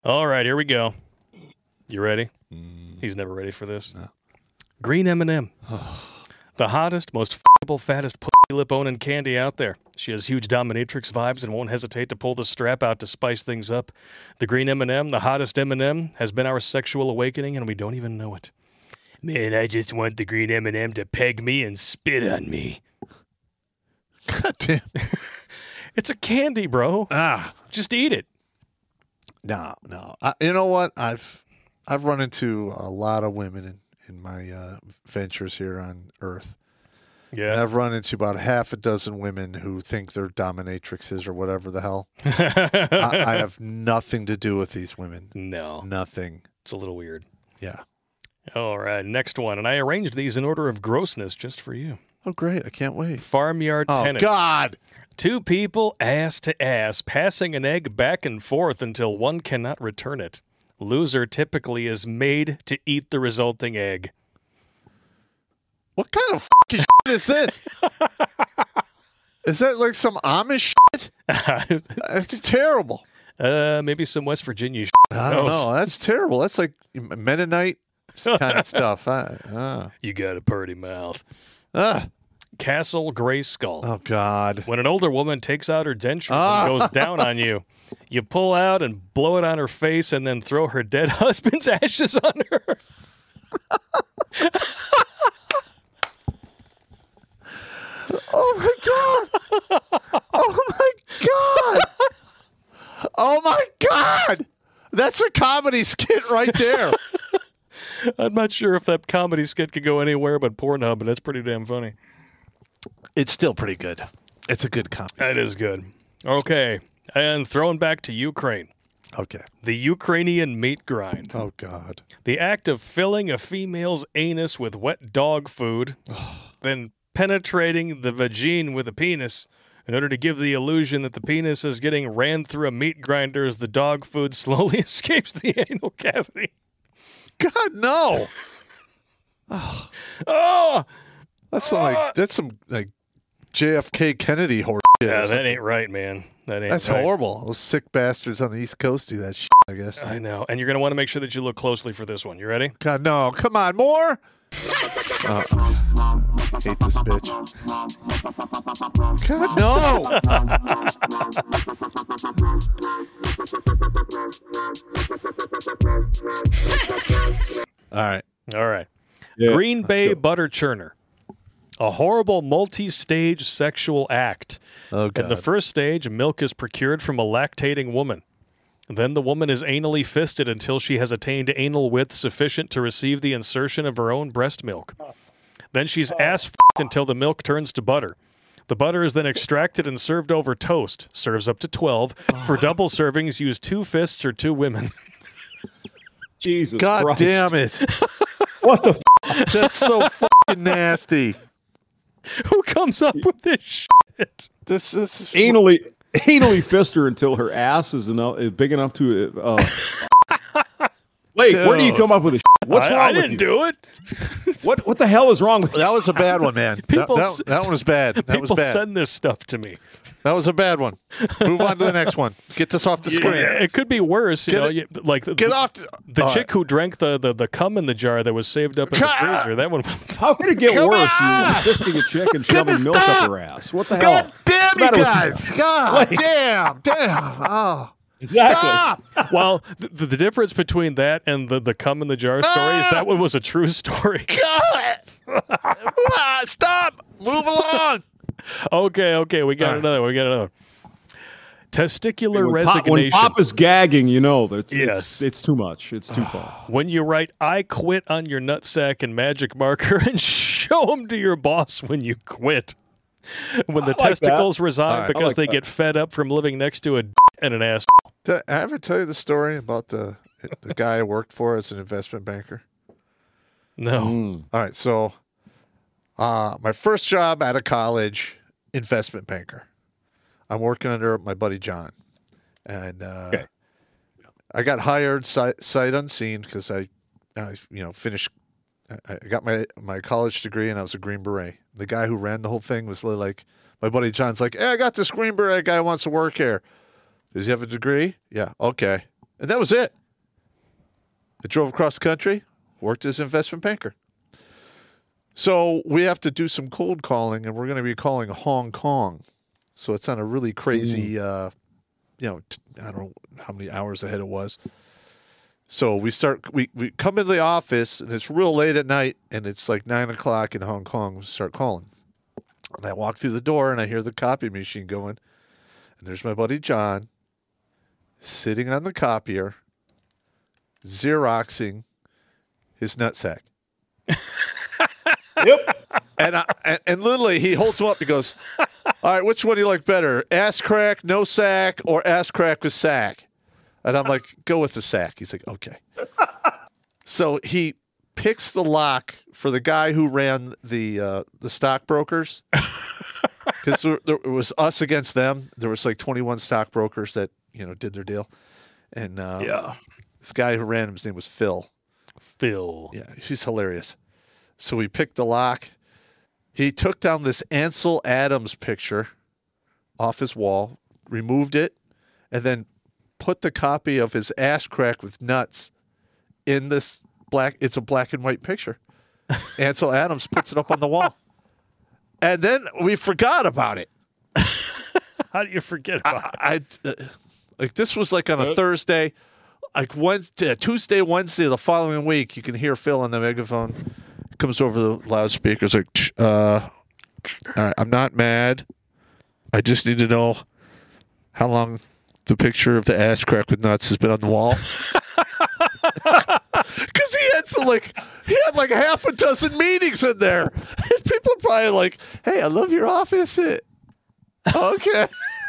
All right, here we go. You ready? He's never ready for this. No. Green M&M. The hottest, most f***able, fattest pussy lip-owning candy out there. She has huge dominatrix vibes and won't hesitate to pull the strap out to spice things up. The green M&M, the hottest M&M, has been our sexual awakening, and we don't even know it. Man, I just want the green M&M to peg me and spit on me. God damn. It's a candy, bro. Just eat it. No. You know what? I've run into a lot of women in my ventures here on Earth. Yeah. And I've run into about half a dozen women who think they're dominatrixes or whatever the hell. I have nothing to do with these women. No. Nothing. It's a little weird. Yeah. All right, next one. And I arranged these in order of grossness just for you. Oh, great. I can't wait. Farmyard tennis. Oh, God. Two people, ass to ass, passing an egg back and forth until one cannot return it. Loser typically is made to eat the resulting egg. What kind of fucking shit is this? Is that like some Amish shit? It's terrible. Maybe some West Virginia shit. I don't know. That's terrible. That's like Mennonite kind of stuff. You got a purty mouth. Castle Grayskull. Oh, God. When an older woman takes out her dentures and goes down on you, you pull out and blow it on her face and then throw her dead husband's ashes on her. Oh, my God. Oh, my God. Oh, my God. That's a comedy skit right there. I'm not sure if that comedy skit could go anywhere but Pornhub, but that's pretty damn funny. It's still pretty good. It's a good comedy. That is good. Okay. And thrown back to Ukraine. Okay. The Ukrainian meat grind. Oh, God. The act of filling a female's anus with wet dog food, then penetrating the vagine with a penis in order to give the illusion that the penis is getting ran through a meat grinder as the dog food slowly escapes the anal cavity. God, no. That's some JFK Kennedy horse shit. Yeah, that ain't right, man. That's right. Horrible. Those sick bastards on the East Coast do that shit, I guess. I know. And you're going to want to make sure that you look closely for this one. You ready? God, no. Come on, more? Hate this bitch. God, no. All right. Yeah, Green Bay butter churner. A horrible multi-stage sexual act. Oh, God. In the first stage, milk is procured from a lactating woman. Then the woman is anally fisted until she has attained anal width sufficient to receive the insertion of her own breast milk. Then she's ass-f***ed until the milk turns to butter. The butter is then extracted and served over toast. Serves up to 12. For double servings, use 2 fists or 2 women. Jesus God Christ. damn it. What the f***? That's so fucking nasty. Who comes up with this shit? This is anally fist her until her ass is big enough to. Wait, where do you come up with this? What's wrong I with you? didn't do it. What the hell is wrong with you? That was a bad one, man. That one was bad. That was People bad. send this stuff to me. That was a bad one. Move on to the next one. Get this off the screen. It could be worse. Get off the chick who drank the cum in the jar that was saved up in the freezer. That one. How could it get Come worse? on! You fisting a chick and shoving milk up her ass. What the hell? God damn you guys. God damn. Oh. Exactly. Stop! Well, the difference between that and the cum in the jar story is that one was a true story. God! Stop! Move along. Okay. We got another. Testicular When resignation. Pop is gagging, you know it's too much. It's too far. When you write "I quit" on your nutsack and magic marker and show them to your boss when you quit. When the testicles resign because they get fed up from living next to a and an ass. Did I ever tell you the story about the guy I worked for as an investment banker? No. All right, so my first job out of college, investment banker. I'm working under my buddy John, and I got hired sight unseen because I finished. I got my college degree and I was a Green Beret. The guy who ran the whole thing was like, my buddy John's like, hey, I got this Green Beret guy who wants to work here. Does he have a degree? Yeah. Okay. And that was it. I drove across the country, worked as an investment banker. So we have to do some cold calling, and we're going to be calling Hong Kong. So it's on a really crazy, I don't know how many hours ahead it was. So we come into the office, and it's real late at night, and it's like 9 o'clock in Hong Kong. We start calling. And I walk through the door, and I hear the copy machine going. And there's my buddy John sitting on the copier, Xeroxing his nutsack. Yep. And literally, he holds him up. He goes, all right, which one do you like better? Ass crack, no sack, or ass crack with sack? And I'm like, go with the sack. He's like, okay. So he picks the lock for the guy who ran the stockbrokers. Because it was us against them. There was like 21 stockbrokers that, did their deal. And this guy who ran him, his name was Phil. Phil. Yeah, he's hilarious. So we picked the lock. He took down this Ansel Adams picture off his wall, removed it, and then put the copy of his ass crack with nuts in this it's a black and white picture. Ansel Adams puts it up on the wall. And then we forgot about it. How do you forget about it? Like this was like on a Thursday, like Tuesday, Wednesday, the following week, you can hear Phil on the megaphone. Comes over the loudspeakers like, all right, I'm not mad. I just need to know how long the picture of the ass crack with nuts has been on the wall. Because he had like half a dozen meetings in there. And people are probably like, hey, I love your office. Okay.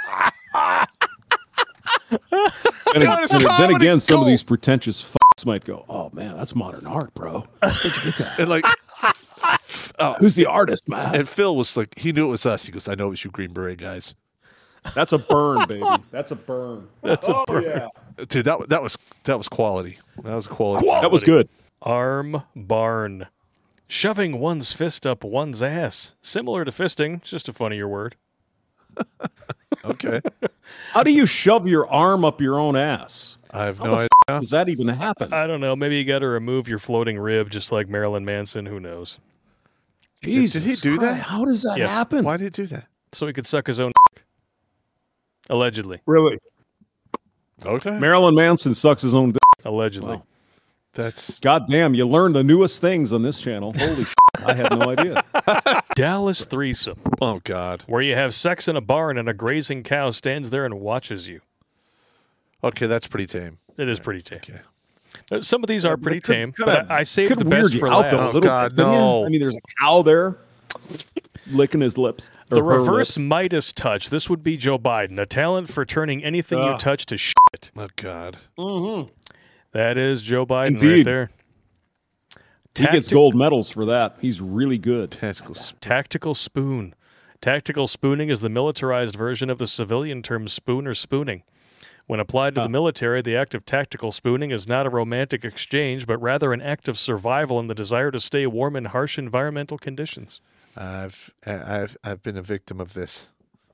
Then again, some of these pretentious f***s might go, oh, man, that's modern art, bro. Where'd you get that? And like, who's the artist, man? And Phil was like, he knew it was us. He goes, I know it was you Green Beret guys. That's a burn, baby. That's a burn. That's a burn. Yeah. Dude, that was quality. That was quality. That was good. Arm barn. Shoving one's fist up one's ass. Similar to fisting, it's just a funnier word. Okay. How do you shove your arm up your own ass? I have How no the idea. does that even happen? I don't know. Maybe you got to remove your floating rib just like Marilyn Manson. Who knows? Jesus Did he do Christ, that? How does that Yes. happen? Why did he do that? So he could suck his own allegedly. Really? Okay. Marilyn Manson sucks his own dick. Allegedly. Wow. That's God damn, you learn the newest things on this channel. Holy shit, I had no idea. Dallas threesome, oh God. where you have sex in a barn and a grazing cow stands there and watches you. Okay, that's pretty tame. It is pretty tame. Okay. Some of these are pretty tame, Kinda- but I saved could the weird best you for out though a last. little God, bit, didn't you? no. I mean, there's a cow there licking his lips. The or her reverse lips. Midas touch. This would be Joe Biden, a talent for turning anything you touch to shit. Oh God. That is Joe Biden right Indeed. there. He gets gold medals for that. He's really good. Tactical spoon. Tactical spooning is the militarized version of the civilian term spoon or spooning. When applied to the military, the act of tactical spooning is not a romantic exchange, but rather an act of survival and the desire to stay warm in harsh environmental conditions. I've been a victim of this.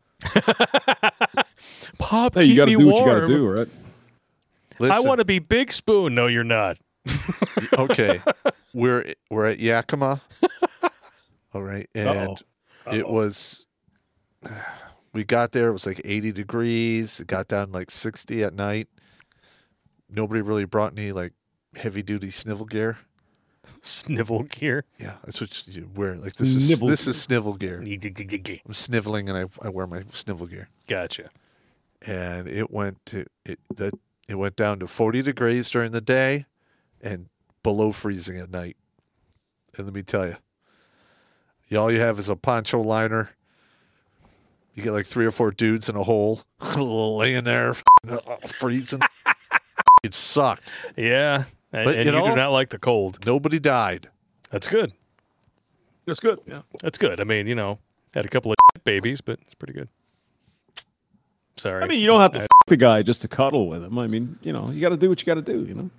Pop, Hey, you got to do what you got to do, right? Listen, I want to be big spoon. No, you're not. okay, we're at Yakima. All right, and it was. We got there. It was like 80 degrees. It got down like 60 at night. Nobody really brought any like heavy duty snivel gear. Snivel gear. Yeah, that's what you wear. Like this is snivel gear. I'm sniveling and I wear my snivel gear. Gotcha. And it went down to 40 degrees during the day and below freezing at night. And let me tell you, all you have is a poncho liner. You get like 3 or 4 dudes in a hole laying there freezing. It sucked. Yeah. And, But, and you you know- do not like the cold. Nobody died. That's good. That's good. Yeah. That's good. I mean, had a couple of babies, but it's pretty good. Sorry. I mean, you don't have to f*** the guy just to cuddle with him. I mean, you got to do what you got to do,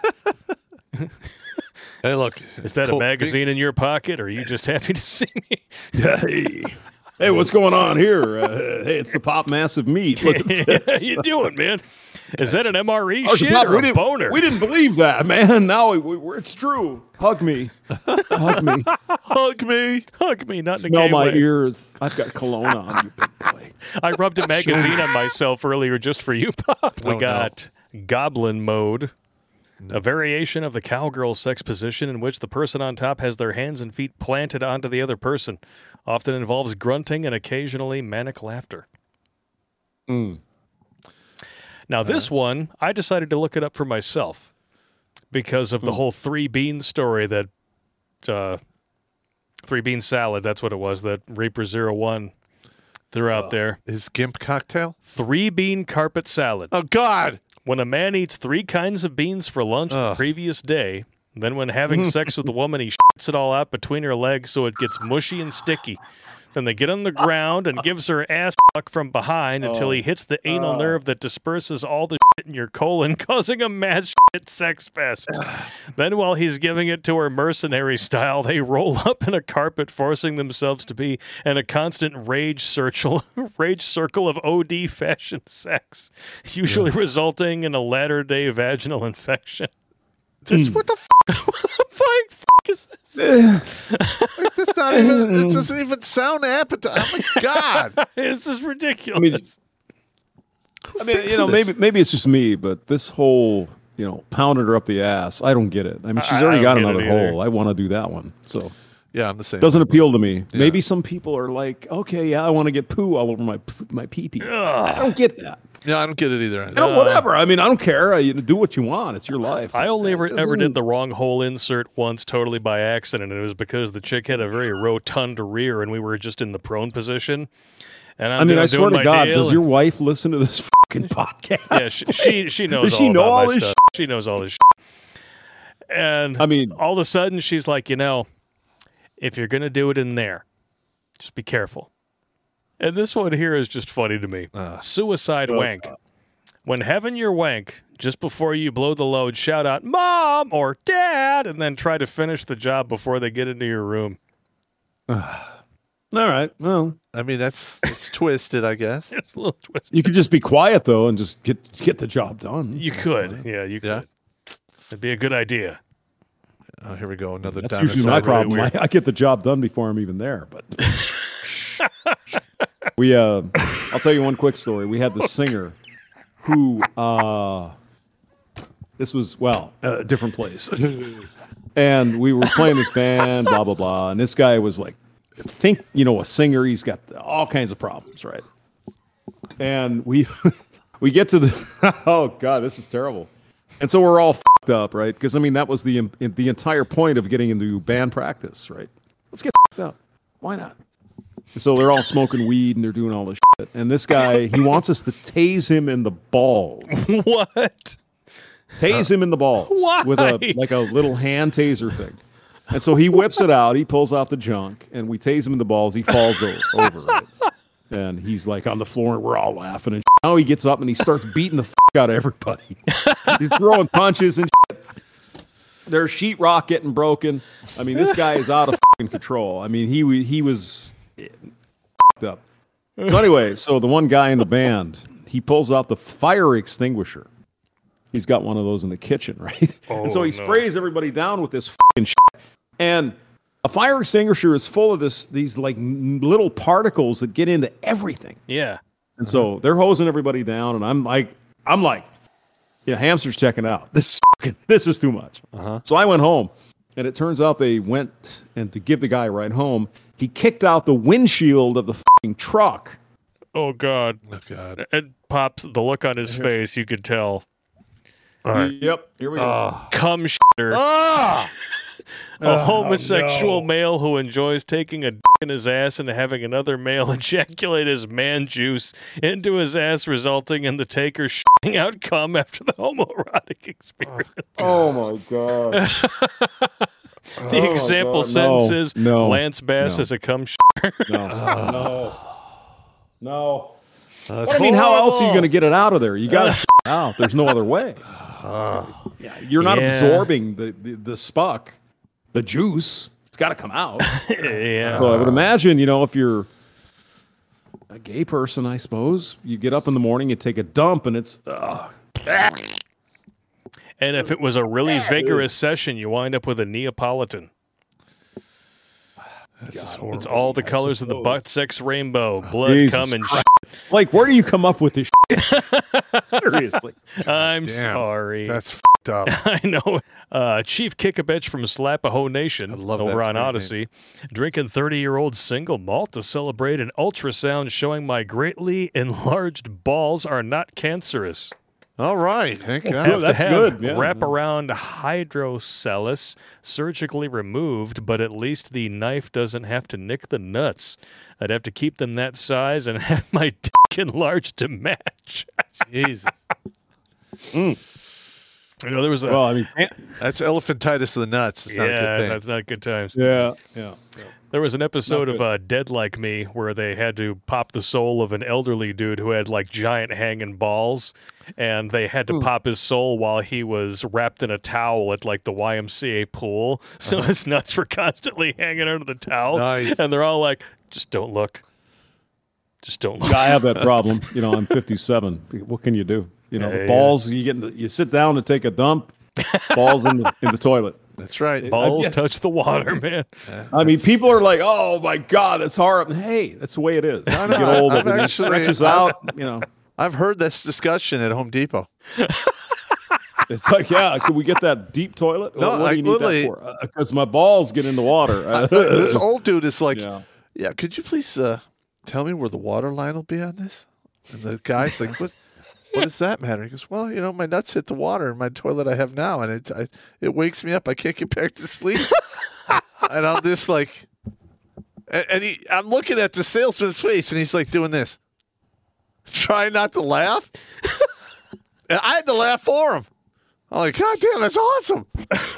Hey, look. Is that a magazine in your pocket, or are you just happy to see me? Hey, what's going on here? Hey, it's the Pop Massive Meat. Look at this. How you doing, man? Is that an MRE Our shit Bob, or a boner? We didn't believe that, man. Now it's true. Hug me. Hug me. Hug me. Hug me, not in a Smell gay my way. ears. I've got cologne on, you big boy. I rubbed a magazine on myself earlier just for you, Pop. We Oh, got Goblin Mode, a variation of the cowgirl sex position in which the person on top has their hands and feet planted onto the other person. Often involves grunting and occasionally manic laughter. Now, this one, I decided to look it up for myself because of the whole three bean story that three bean salad, that's what it was, that Reaper 01 threw out there. His gimp cocktail? Three bean carpet salad. Oh, God. When a man eats 3 kinds of beans for lunch the previous day, then when having sex with a woman, he shits it all out between her legs so it gets mushy and sticky. Then they get on the ground and gives her ass fuck from behind until he hits the anal nerve that disperses all the shit in your colon, causing a mass shit sex fest. Then while he's giving it to her mercenary style, they roll up in a carpet, forcing themselves to be in a constant rage circle of OD fashion sex, usually resulting in a latter-day vaginal infection. What the What the fuck is this? Like, that's not even, it doesn't even sound appetizing. Oh, my God. This is ridiculous. I mean, maybe it's just me, but this whole, pounded her up the ass, I don't get it. I mean, she's already got another hole. I want to do that one. So Yeah, I'm the same. doesn't appeal to me. Yeah. Maybe some people are like, okay, yeah, I want to get poo all over my pee-pee. I don't get that. Yeah, I don't get it either. Whatever. I mean, I don't care. You do what you want. It's your life. I only ever did the wrong hole insert once, totally by accident, and it was because the chick had a very rotund rear, and we were just in the prone position. And I swear to God, does your wife listen to this fucking podcast? Yeah, she knows. Does she know all this shit? She knows all this shit. And I mean, all of a sudden, she's like, if you're gonna do it in there, just be careful. And this one here is just funny to me. Suicide wank. When having your wank, just before you blow the load, shout out, Mom or Dad, and then try to finish the job before they get into your room. All right. Well, I mean, it's twisted, I guess. It's a little twisted. You could just be quiet, though, and just get the job done. You could. Yeah, you could. Yeah. It'd be a good idea. Oh, here we go. Another That's usually my problem. I get the job done before I'm even there, but... I'll tell you one quick story. We had the singer who, this was, a different place. And we were playing this band, blah, blah, blah. And this guy was like, a singer, he's got all kinds of problems, right? And we get to the, oh God, this is terrible. And so we're all fucked up, right? Because, that was the entire point of getting into band practice, right? Let's get fucked up. Why not? So they're all smoking weed and they're doing all this shit. And this guy, he wants us to tase him in the balls. What? Tase him in the balls. Why? With a little hand taser thing. And so he whips it out. He pulls out the junk and we tase him in the balls. He falls over it. And he's like on the floor and we're all laughing. And now he gets up and he starts beating the fuck out of everybody. He's throwing punches and shit. There's sheetrock getting broken. This guy is out of fucking control. He was up. So anyway, the one guy in the band, he pulls out the fire extinguisher. He's got one of those in the kitchen, right? And so he sprays everybody down with this fucking shit. And a fire extinguisher is full of these like little particles that get into everything. Yeah. And so they're hosing everybody down, and I'm like, yeah, hamster's checking out. This is too much. So I went home, and it turns out they went and to give the guy a ride home, he kicked out the windshield of the fucking truck. Oh God! Oh God! And Pops, the look on his face, you could tell. All right. Yep. Here we go. Cum shitter. A homosexual male who enjoys taking a dick in his ass and having another male ejaculate his man juice into his ass, resulting in the taker shitting out cum after the homoerotic experience. Oh my God. The example sentence is Lance Bass is a cum shitter. No. How else are you going to get it out of there? You got to shit it out. There's no other way. You're not absorbing the spuck, the juice. It's got to come out. Yeah. So I would imagine, if you're a gay person, I suppose, you get up in the morning, you take a dump, and it's And if it was a really vigorous session, you wind up with a Neapolitan. That's horrible. It's all the colors of the butt sex rainbow. Blood, Jesus cum, and Christ. Like, where do you come up with this shit? Seriously. I'm Damn, sorry. That's fucked up. I know. Chief Kick-a-Bitch from Slapahoe Nation love over that on great Odyssey. Drinking 30-year-old single malt to celebrate an ultrasound showing my greatly enlarged balls are not cancerous. All right. Thank God. Have that's to have good, yeah. wraparound hydrocellus surgically removed, but at least the knife doesn't have to nick the nuts. I'd have to keep them that size and have my dick enlarged to match. Jesus. You know, there was a... Well, I mean, That's elephantitis of the nuts. It's not a good thing. that's not good times. yeah. There was an episode of Dead Like Me where they had to pop the soul of an elderly dude who had like giant hanging balls, and they had to pop his soul while he was wrapped in a towel at like the YMCA pool. So his nuts were constantly hanging under the towel. Nice. And they're all like, just don't look. Just don't look. I have that problem. You know, I'm 57. What can you do? You know, the balls, you sit down to take a dump, balls in the toilet. That's right. Balls touch the water, man. I mean, people are like, "Oh my God, it's horrible." Hey, that's the way it is. You get old, it stretches out. You know, I've heard this discussion at Home Depot. it's like, yeah, could we get that deep toilet? No, what like, do you need literally- that for? Because my balls get in the water. This old dude is like, Yeah. yeah, could you please tell me where the water line will be on this? And the guy's like, what does that matter? He goes, well, you know, my nuts hit the water in my toilet I have now, and it wakes me up. I can't get back to sleep. And I'm just like, I'm looking at the salesman's face, and he's like doing this, trying not to laugh. And I had to laugh for him. I'm like, God damn, that's awesome.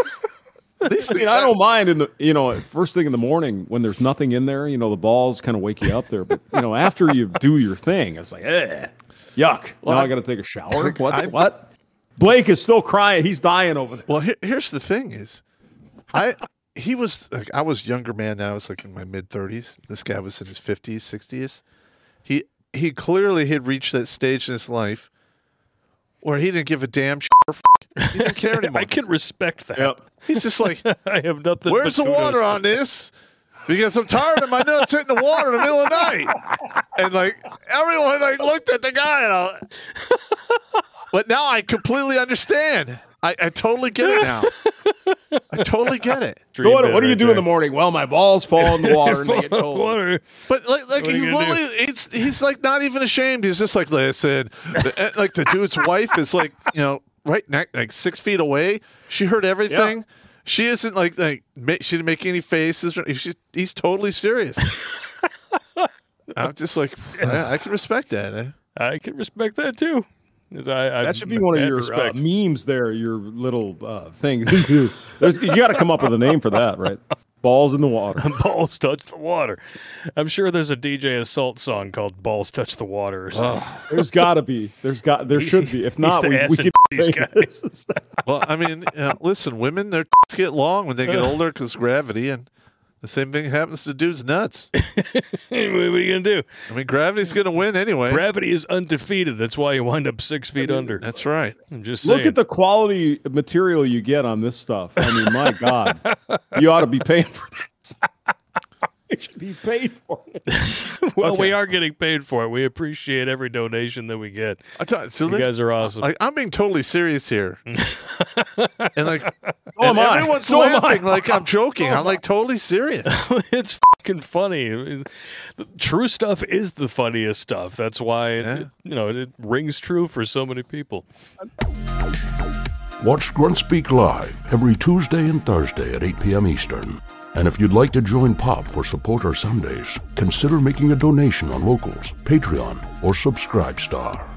I mean, I don't mind first thing in the morning when there's nothing in there. You know, the balls kind of wake you up there, but after you do your thing, it's like, yuck. Well, now I got to take a shower. I- What? Blake is still crying. He's dying over there. Well, here's the thing: is I was a younger man. Then I was like in my mid 30s. This guy was in his 50s, 60s. He clearly had reached that stage in his life where he didn't give a damn shit or he didn't care anymore. I can respect that. Yep. He's just like, I have nothing. where's the but kudos water for on this? Because I'm tired of my nuts hitting the water in the middle of the night. And like everyone like looked at the guy, but now I completely understand. I totally get it now. I totally get it. So what do you right do there. in the morning? Well, my balls fall in the water and they get cold. Water. But like What are he's you gonna literally, he's like not even ashamed. He's just like, listen, like the dude's wife is like, right next, like 6 feet away. She heard everything. Yeah. She isn't like she didn't make any faces. He's totally serious. I'm just like, I can respect that. I can respect that too. That should be one of your memes there, your little thing. You got to come up with a name for that, right? Balls in the water. Balls touch the water. I'm sure there's a DJ Assault song called "Balls Touch the Water." Or something. There's got to be. There should be. If not, the we acid could these guys. Well, I mean, listen, women, their get long when they get older because gravity, and the same thing happens to dudes' nuts. What are you gonna do? I mean, gravity's going to win anyway. Gravity is undefeated. That's why you wind up 6 feet under. That's right. I'm just saying. Look at the quality material you get on this stuff. I mean, my God, you ought to be paying for this. You should be paid for it. Well, Okay. we are getting paid for it. We appreciate every donation that we get. I tell you, so You guys are awesome. Like, I'm being totally serious here, and like, am I. everyone's So am laughing I. like I'm joking. I'm like totally serious. It's fucking funny. The true stuff is the funniest stuff. That's why it rings true for so many people. Watch Grunt Speak live every Tuesday and Thursday at 8 p.m. Eastern. And if you'd like to join Pop for Supporter Sundays, consider making a donation on Locals, Patreon, or Subscribe Star.